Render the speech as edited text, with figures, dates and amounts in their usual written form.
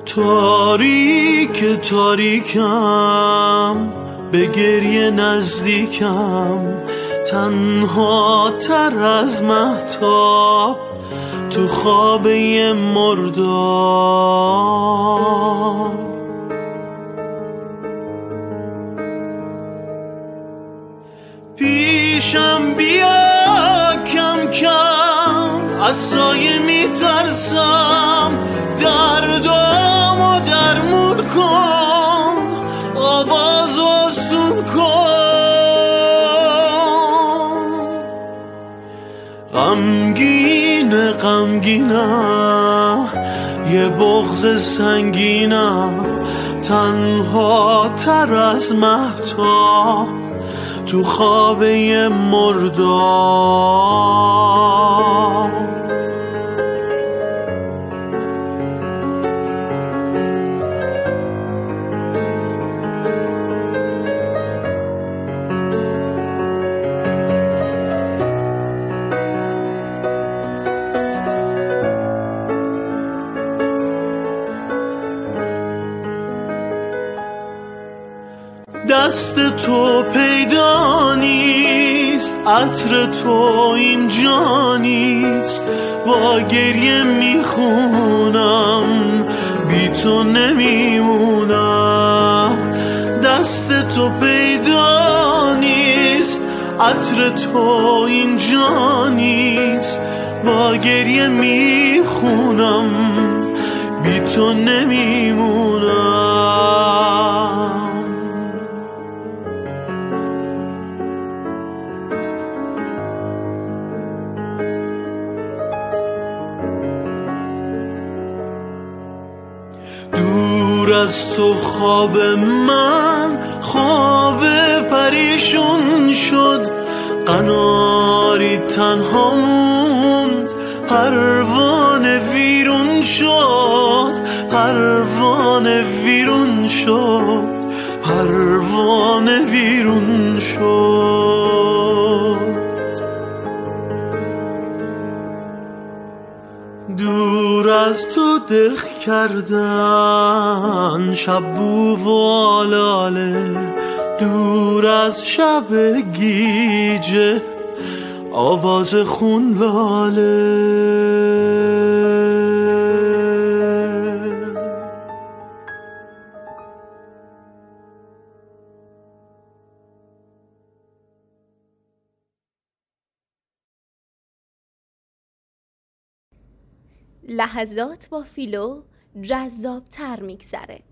تاریک تاریکم، به گریه نزدیکم، تنها تر از مهتاب تو خواب یه مرداب. پیشم بیا کم کم، از سایه میترسم، دردامو درمون کن، آواز آسون کن. غمگینم، یه بغض سنگینم، تنها تر از مهتاب تو خواب یه مرداب. دست تو پیدا نیست، عطر تو اینجا نیست، با گریه میخونم، بی تو نمیمونم. دست تو پیدا نیست، عطر تو اینجا نیست، با گریه میخونم، بی تو نمیمونم. دور از تو خواب من خواب پریشون شد، قناری تنها موند، پروانه ویرون شد، پروانه ویرون شد، پروانه ویرون شد. دور از تو دق کردن شب بو و آلاله، دور از شب گیجه آواز خون لاله. لحظات با فیلو جذاب‌تر میگذره.